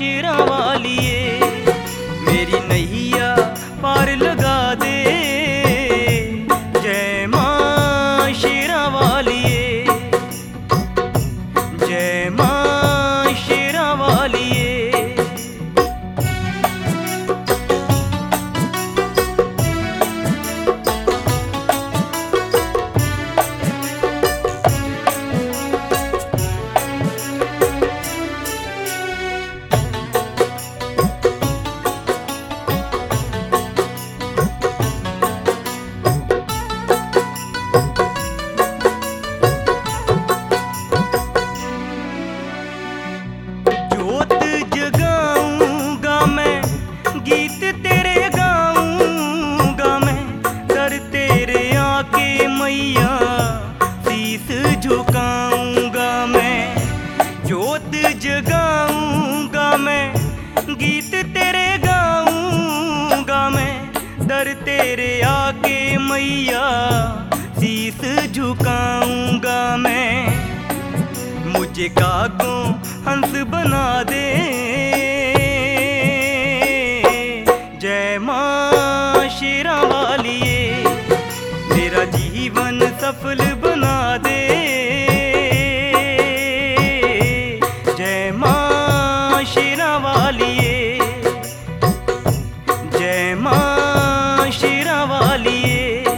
शेरा वालिए, मेरी नैया पार लगा दे। जय माँ शेरा वालिए, जय माँ शेरा वालिए। जोत जगाऊंगा मैं, गीत तेरे गाऊंगा मैं, दर तेरे आके मैया शीस झुकाऊंगा मैं। जोत जगाऊंगा मैं, गीत तेरे गाऊंगा मैं, दर तेरे आके मैया शीस झुकाऊंगा मैं। मुझे कागों हंस बना दे। जय माँ शेरा वालिए, मेरा जीवन सफल बना दे। जय माँ शेरा वालिए, जय माँ शेरा वालिए।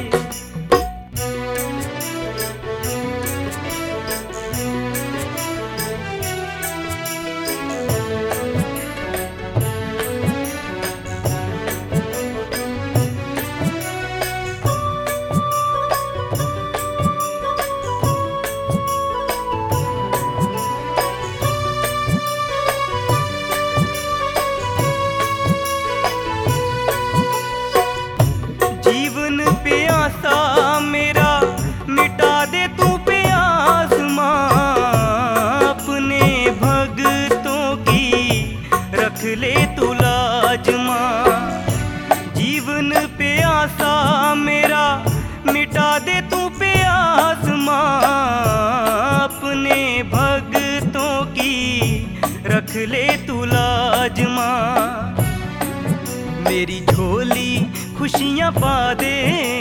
जीवन प्यासा मेरा मिटा दे तू प्यास माँ, अपने भक्तों की रख ले तू लाज माँ। जीवन प्यासा मेरा मिटा दे तू प्यास माँ, अपने भक्तों की रख ले तू लाज माँ। मेरी झोली खुशियाँ पा दे।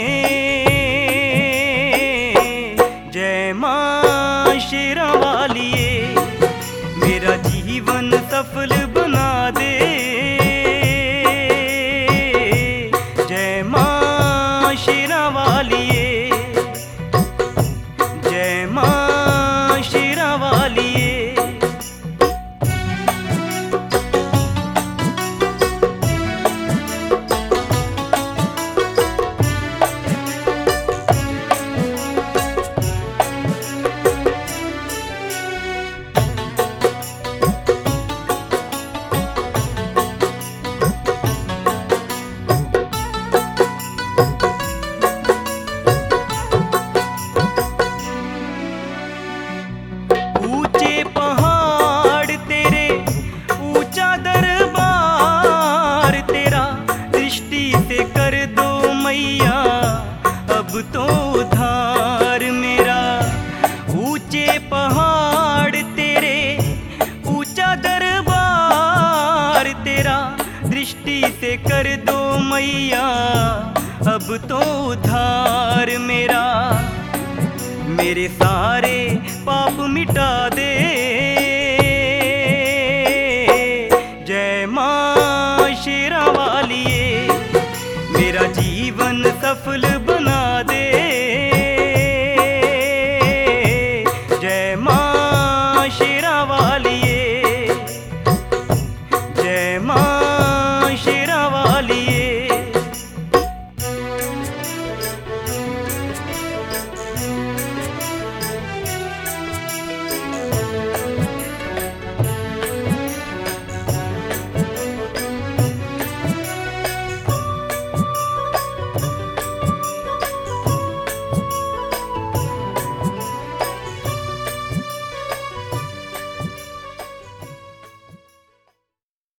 जय माँ शेरा वालिए, मेरा जीवन सफल बना दे। जय माँ शेरा वालिए, जय माँ शेरा वालिए। ऊंचे पहाड़ तेरे, ऊंचा दरबार तेरा, दृष्टि से कर दो मैया अब तो उद्धार मेरा। ऊंचे पहाड़ तेरे, ऊंचा दरबार तेरा, दृष्टि से कर दो मैया अब तो उद्धार मेरा। मेरे सारे पाप मिटा दे।